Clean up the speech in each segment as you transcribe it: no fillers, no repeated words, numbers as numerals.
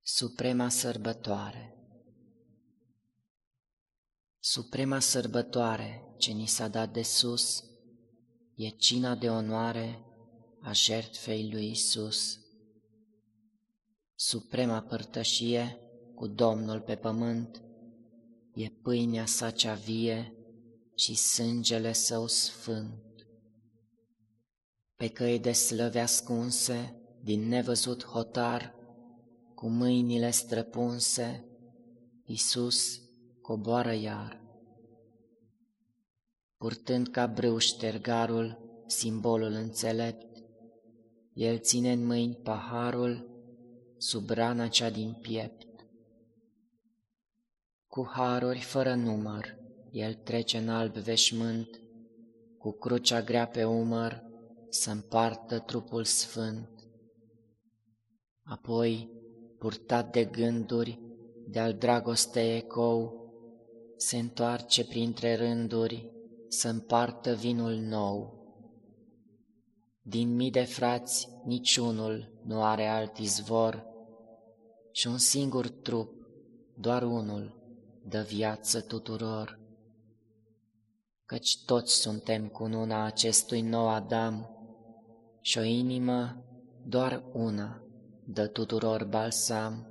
Suprema sărbătoare. Suprema sărbătoare ce ni s-a dat de sus e cina de onoare a jertfei lui Isus. Suprema părtășie cu Domnul pe pământ e pâinea sa cea vie și sângele său sfânt. Pe căi de slăve ascunse, din nevăzut hotar, cu mâinile străpunse, Iisus coboară iar. Purtând ca brâu ștergarul, simbolul înțelept, El ține în mâini paharul sub rana cea din piept. Cu haruri fără număr, El trece în alb veșmânt, cu crucea grea pe umăr să împartă trupul sfânt. Apoi, purtat de gânduri, de-al dragostei ecou, se întoarce printre rânduri să împartă vinul nou. Din mii de frați niciunul nu are alt izvor și un singur trup, doar unul, dă viață tuturor. Căci toți suntem cununa acestui nou Adam și o inimă, doar una, dă tuturor balsam.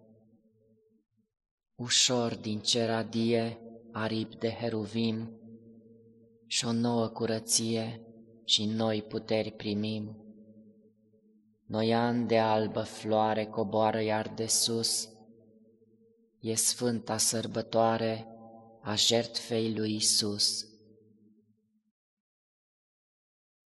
Ușor din cer adie aripi de heruvim și o nouă curăție și noi puteri primim. Noi ani de albă floare coboară iar de sus, e sfânta sărbătoare a jertfei lui Isus.